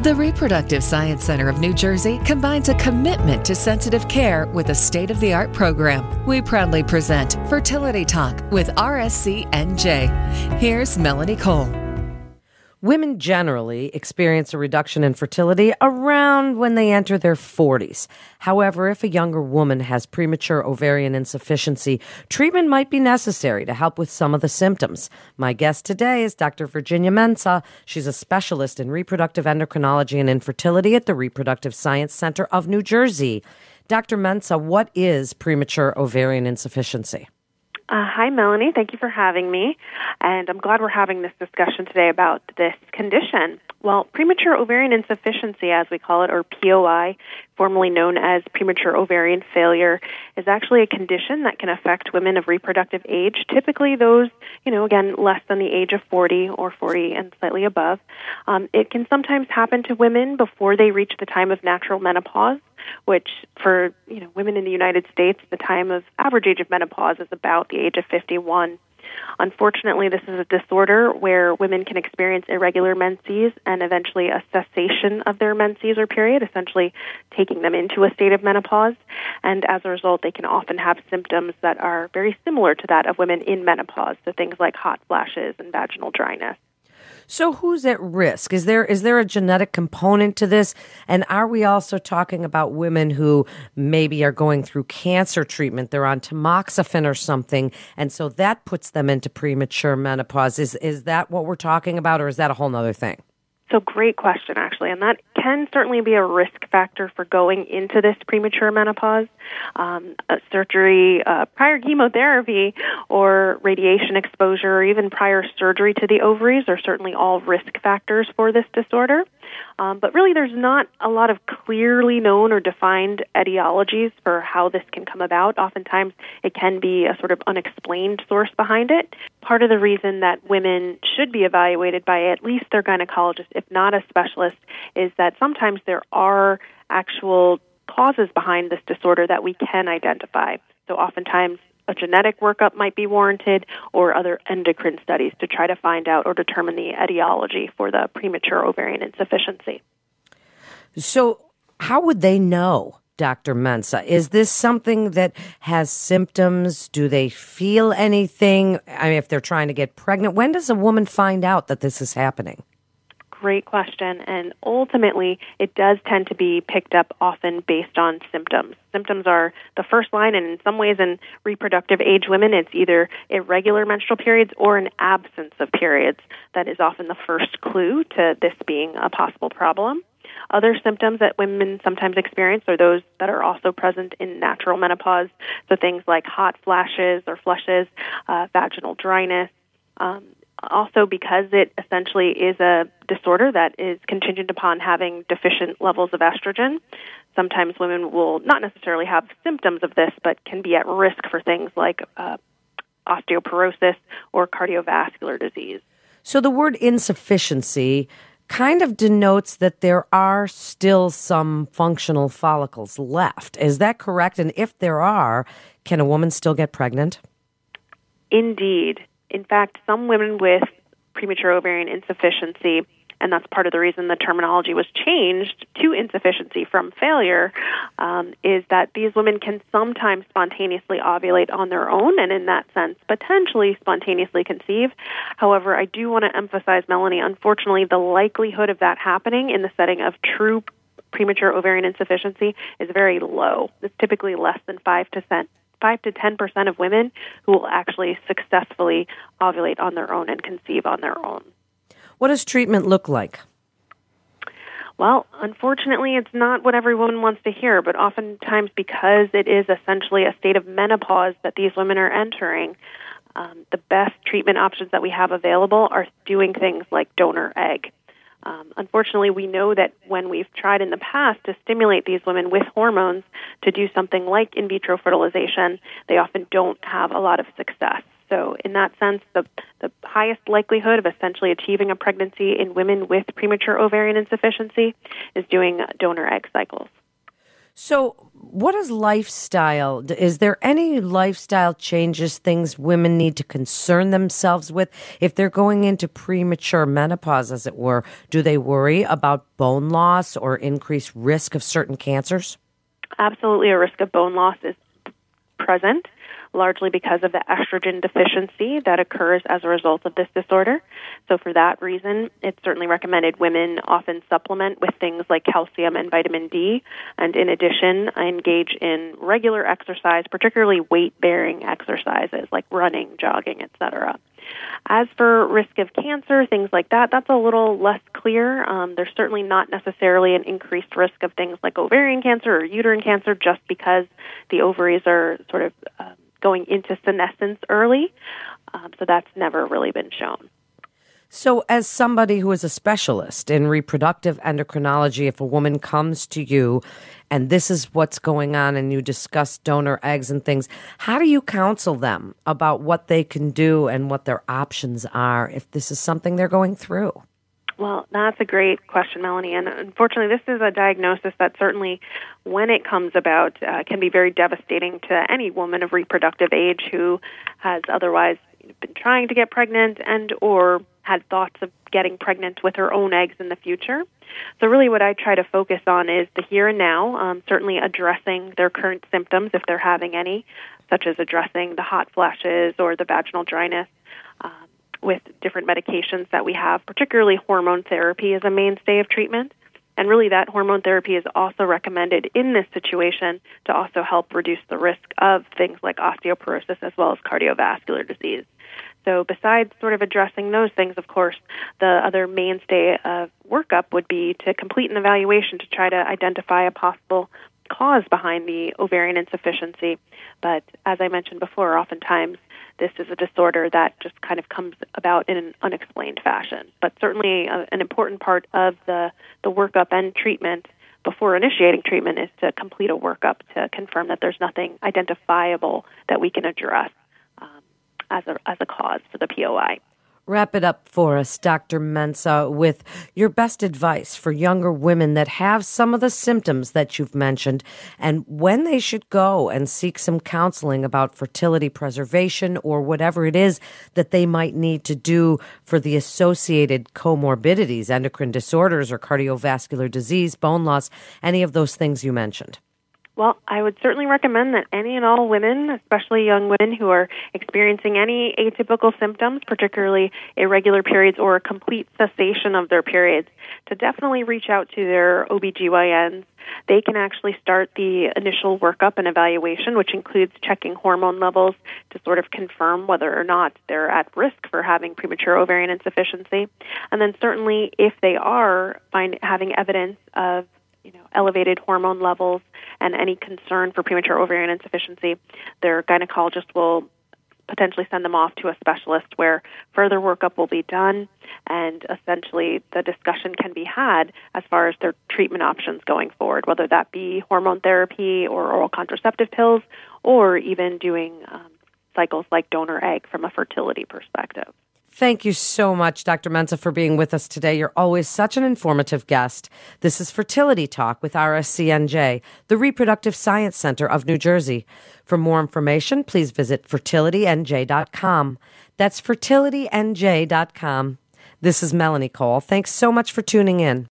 The Reproductive Science Center of New Jersey combines a commitment to sensitive care with a state-of-the-art program. We proudly present Fertility Talk with RSCNJ. Here's Melanie Cole. Women generally experience a reduction in fertility around when they enter their 40s. However, if a younger woman has premature ovarian insufficiency, treatment might be necessary to help with some of the symptoms. My guest today is Dr. Virginia Mensah. She's a specialist in reproductive endocrinology and infertility at the Reproductive Science Center of New Jersey. Dr. Mensah, what is premature ovarian insufficiency? Hi, Melanie. Thank you for having me. And I'm glad we're having this discussion today about this condition. Well, premature ovarian insufficiency, as we call it, or POI, formerly known as premature ovarian failure, is actually a condition that can affect women of reproductive age, typically those, again, less than the age of 40 or 40 and slightly above. It can sometimes happen to women before they reach the time of natural menopause, which for women in the United States, the average age of menopause is about the age of 51. Unfortunately, this is a disorder where women can experience irregular menses and eventually a cessation of their menses or period, essentially taking them into a state of menopause. And as a result, they can often have symptoms that are very similar to that of women in menopause, so things like hot flashes and vaginal dryness. So who's at risk? Is there a genetic component to this? And are we also talking about women who maybe are going through cancer treatment? They're on tamoxifen or something, and so that puts them into premature menopause. Is that what we're talking about, or is that a whole other thing? So great question, actually, and that can certainly be a risk factor for going into this premature menopause. Surgery, prior chemotherapy, or radiation exposure, or even prior surgery to the ovaries are certainly all risk factors for this disorder. But really, there's not a lot of clearly known or defined etiologies for how this can come about. Oftentimes, it can be a sort of unexplained source behind it. Part of the reason that women should be evaluated by at least their gynecologist, if not a specialist, is that sometimes there are actual causes behind this disorder that we can identify. So oftentimes, a genetic workup might be warranted, or other endocrine studies to try to find out or determine the etiology for the premature ovarian insufficiency. So how would they know, Dr. Mensah? Is this something that has symptoms? Do they feel anything? I mean, if they're trying to get pregnant, when does a woman find out that this is happening? Great question, and ultimately it does tend to be picked up often based on symptoms. Symptoms are the first line, and in some ways in reproductive age women, it's either irregular menstrual periods or an absence of periods that is often the first clue to this being a possible problem. Other symptoms that women sometimes experience are those that are also present in natural menopause, so things like hot flashes or flushes, vaginal dryness. Also, because it essentially is a disorder that is contingent upon having deficient levels of estrogen, sometimes women will not necessarily have symptoms of this, but can be at risk for things like osteoporosis or cardiovascular disease. So the word insufficiency kind of denotes that there are still some functional follicles left. Is that correct? And if there are, can a woman still get pregnant? Indeed. In fact, some women with premature ovarian insufficiency, and that's part of the reason the terminology was changed to insufficiency from failure, is that these women can sometimes spontaneously ovulate on their own, and in that sense, potentially spontaneously conceive. However, I do want to emphasize, Melanie, unfortunately, the likelihood of that happening in the setting of true premature ovarian insufficiency is very low. It's typically less than 5 to 10% of women who will actually successfully ovulate on their own and conceive on their own. What does treatment look like? Well, unfortunately, it's not what everyone wants to hear, but oftentimes because it is essentially a state of menopause that these women are entering, the best treatment options that we have available are doing things like donor egg. Unfortunately, we know that when we've tried in the past to stimulate these women with hormones to do something like in vitro fertilization, they often don't have a lot of success. So in that sense, the highest likelihood of essentially achieving a pregnancy in women with premature ovarian insufficiency is doing donor egg cycles. So, what is lifestyle? Is there any lifestyle changes, things women need to concern themselves with if they're going into premature menopause, as it were? Do they worry about bone loss or increased risk of certain cancers? Absolutely, a risk of bone loss is present, largely because of the estrogen deficiency that occurs as a result of this disorder. So for that reason, it's certainly recommended women often supplement with things like calcium and vitamin D, and in addition, engage in regular exercise, particularly weight-bearing exercises like running, jogging, etc. As for risk of cancer, things like that, that's a little less clear. There's certainly not necessarily an increased risk of things like ovarian cancer or uterine cancer just because the ovaries are sort of going into senescence early. So that's never really been shown. So as somebody who is a specialist in reproductive endocrinology, if a woman comes to you and this is what's going on and you discuss donor eggs and things, how do you counsel them about what they can do and what their options are if this is something they're going through? Well, that's a great question, Melanie. And unfortunately, this is a diagnosis that certainly, when it comes about, can be very devastating to any woman of reproductive age who has otherwise been trying to get pregnant and or had thoughts of getting pregnant with her own eggs in the future. So really what I try to focus on is the here and now, certainly addressing their current symptoms if they're having any, such as addressing the hot flashes or the vaginal dryness, with different medications that we have, particularly hormone therapy is a mainstay of treatment. And really that hormone therapy is also recommended in this situation to also help reduce the risk of things like osteoporosis as well as cardiovascular disease. So besides sort of addressing those things, of course, the other mainstay of workup would be to complete an evaluation to try to identify a possible cause behind the ovarian insufficiency. But as I mentioned before, oftentimes this is a disorder that just kind of comes about in an unexplained fashion. But certainly an important part of the workup and treatment before initiating treatment is to complete a workup to confirm that there's nothing identifiable that we can address as a cause for the POI. Wrap it up for us, Dr. Mensah, with your best advice for younger women that have some of the symptoms that you've mentioned and when they should go and seek some counseling about fertility preservation or whatever it is that they might need to do for the associated comorbidities, endocrine disorders or cardiovascular disease, bone loss, any of those things you mentioned. Well, I would certainly recommend that any and all women, especially young women who are experiencing any atypical symptoms, particularly irregular periods or a complete cessation of their periods, to definitely reach out to their OBGYNs. They can actually start the initial workup and evaluation, which includes checking hormone levels to sort of confirm whether or not they're at risk for having premature ovarian insufficiency. And then certainly if they are having evidence of elevated hormone levels and any concern for premature ovarian insufficiency, their gynecologist will potentially send them off to a specialist where further workup will be done and essentially the discussion can be had as far as their treatment options going forward, whether that be hormone therapy or oral contraceptive pills or even doing cycles like donor egg from a fertility perspective. Thank you so much, Dr. Mensah, for being with us today. You're always such an informative guest. This is Fertility Talk with RSCNJ, the Reproductive Science Center of New Jersey. For more information, please visit fertilitynj.com. That's fertilitynj.com. This is Melanie Cole. Thanks so much for tuning in.